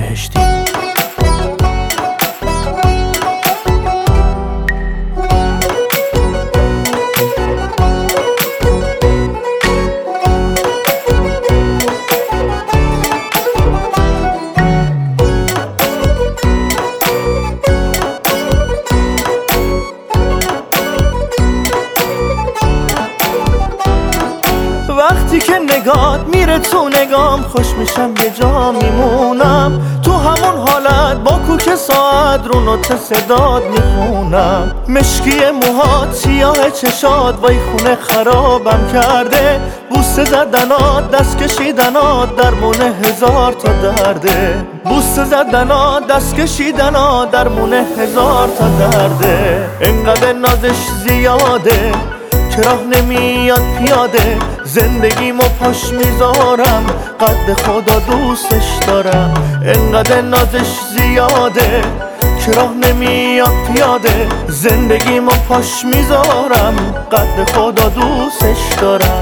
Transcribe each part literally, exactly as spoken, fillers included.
بهشتی. وقتی که نگات میره تو نگام، خوش میشم یه جا میمونم، تو همون حالت با کوک ساعت رو نوت صدات میخونم. مشکی موهات، سیاه چشات، وای خونه خرابم کرده. بوسه زدنات، دست کشیدنات، درمونه هزار تا درده. بوسه زدنات، دست کشیدنات، درمونه هزار تا درده. انقدر نازش زیاده که راه نمیاد پیاده، زندگیمو پاش میذارم، قد خدا دوستش دارم. انقدر نازش زیاده که راه نمیاد پیاده، زندگیمو پاش میذارم، قد خدا دوستش دارم.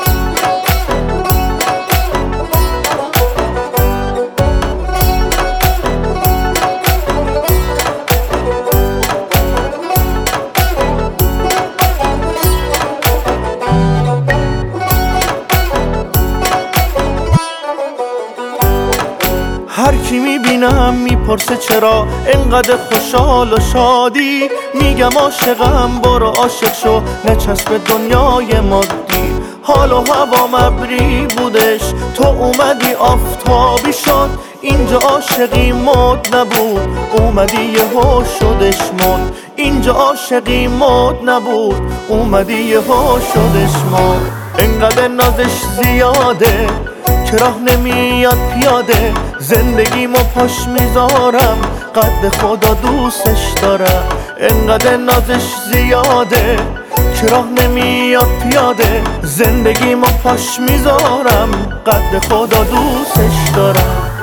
هر کی میبینم میپرسه چرا انقدر خوشحال و شادی، میگم عاشقم، برو عاشق شو، نچسب دنیای مادی. حال و هوا ابری بودش، تو اومدی آفتابی شد. اینجا عاشقی مد نبود، اومدی یهو شدش مد. اینجا عاشقی مد نبود، اومدی یهو شدش مد. انقدر نازش زیاده که راه نمیاد پیاده، زندگیمو پاش میذارم، قد خدا دوستش دارم. انقدر نازش زیاده که راه نمیاد پیاده، زندگیمو پاش میذارم، قد خدا دوستش دارم.